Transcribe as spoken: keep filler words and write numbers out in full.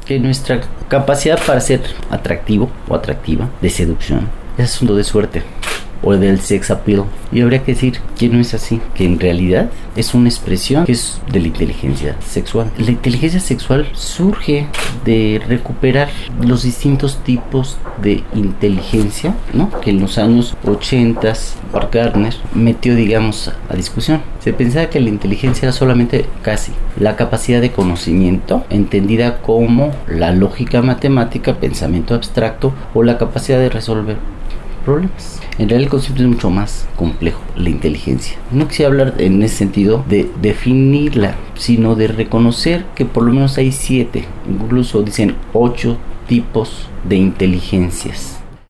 que nuestra capacidad para ser atractivo o atractiva, de seducción, es asunto de suerte o del sex appeal. Y habría que decir que no es así, que en realidad es una expresión que es de la inteligencia sexual. La inteligencia sexual surge de recuperar los distintos tipos de inteligencia, ¿no?, que en los años ochenta Mark Gardner metió, digamos, a discusión. Se pensaba que la inteligencia era solamente, casi, la capacidad de conocimiento, entendida como la lógica matemática, pensamiento abstracto o la capacidad de resolver problemas. En realidad el concepto es mucho más complejo, la inteligencia. No quisiera hablar en ese sentido de definirla, sino de reconocer que por lo menos hay siete, incluso dicen ocho tipos de inteligencias.